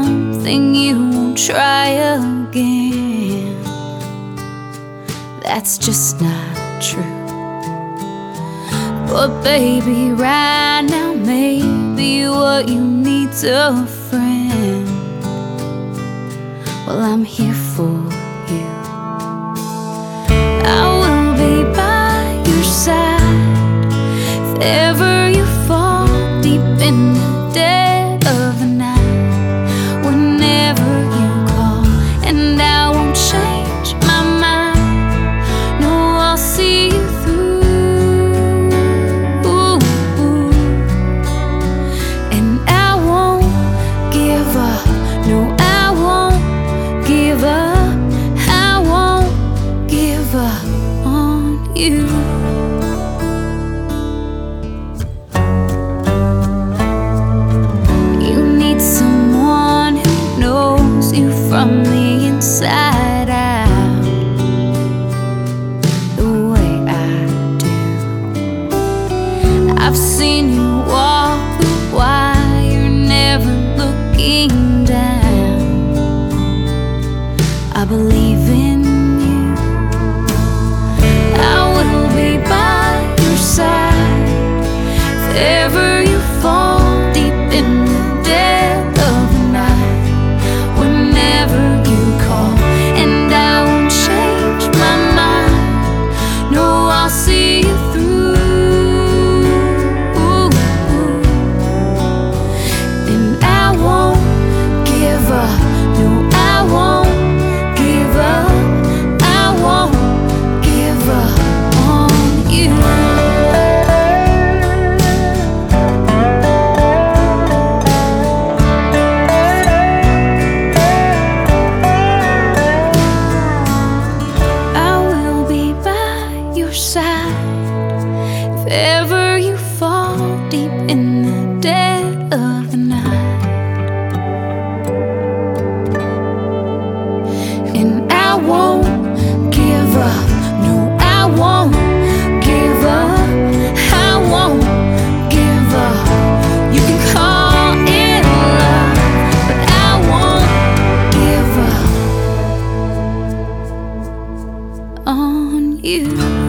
something you won't try again. That's just not true. But baby, right now maybe what you need's a friend. Well, I'm here for you. I will be by your side if ever you fall deep in the dead of the night. Whenever you call, and I won't change my mind. No, I'll see you through, and I won't give up. No, I won't give up. I won't give up on you. From the inside out, the way I do. I've seen you walk the wire, never looking down. I believe in you. I will be by your side if ever you fall deep in the dead of the night. Whenever you call, and I won't change my mind. No, I'll see you through, and I won't give up. No, I won't give up. I won't give up on you. If ever you fall deep in the dead of the night, and I won't give up. No, I won't give up. I won't give up. You can call it love, but I won't give up on you.